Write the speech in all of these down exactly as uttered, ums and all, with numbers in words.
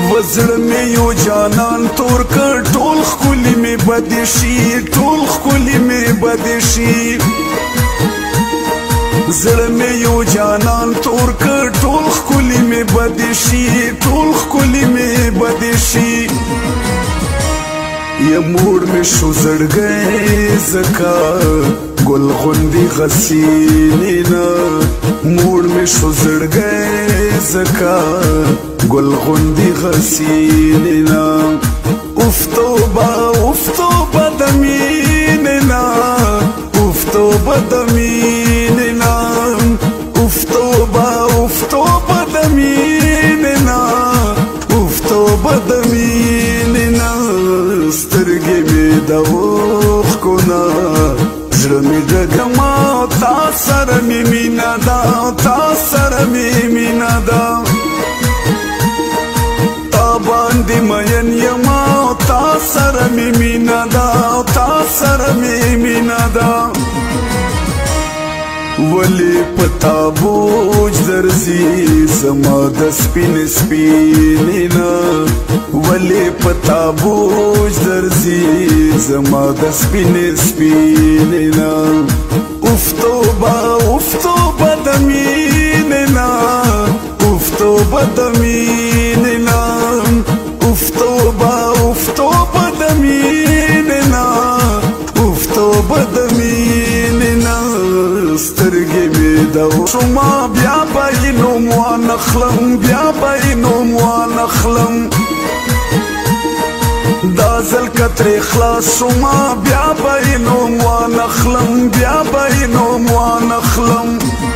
وزړه مې یو جانان تور کړ ټول ښکلي مې بدې شي ټول ښکلي مې بدې شي زړه مې یو جانان تور کړ ټول ښکلي مې بدې شي ټول ښکلي مې بدې شي یا موړ مې شو زړګی زکا ګل غوندې غسینې نه موړ مې شو زړګی زکا ګل غوندې غسینې نه اوف توبه اوف توبه د مینې نه اوف توبه د مینې نه اوف توبه اوف توبه د مینې نه اوف توبه د مینې نه سترګې مې د اوښکو نه زړه مې ډګما تا سره مې مینه ده تا سره مې مینه ده تا باندې مین یما تا سره مې مینه ده تا سره مې مینه ده ولی پتا بوج درځي زما د سپین سپینې نه ولی پتا بوج درځي زما د سپین سپینې نه اوف توبه اوف توبه د مینې نه اوف توبه د مینې نه اوف توبه اوف توبه د مینې نه اوف توبه د مینې نه سترګې مې د شما بیا به یې نوم وانخلم بیا به یې نوم وانخلم دا ځل که ترې خلاص شما بیا به یې نوم وانخلم بیا به یې نوم وانخلم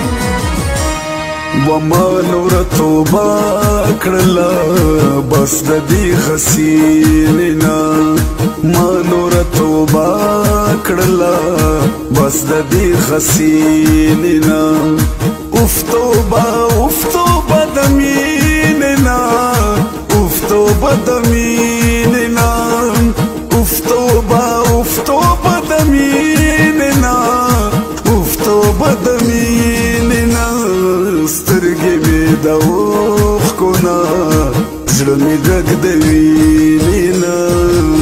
وما نوره توبه کړله بس د دې حسینې نه ما نوره توبه کړله بس د دې حسینې نه اوف توبه اوف توبه د مینې نه اوف توبه د مینې نه اوف توبه اوف توبه د مینې نه اوف توبه د مینې نه سترګې مې د اوښکو نه زړه مې ډک د وینې نه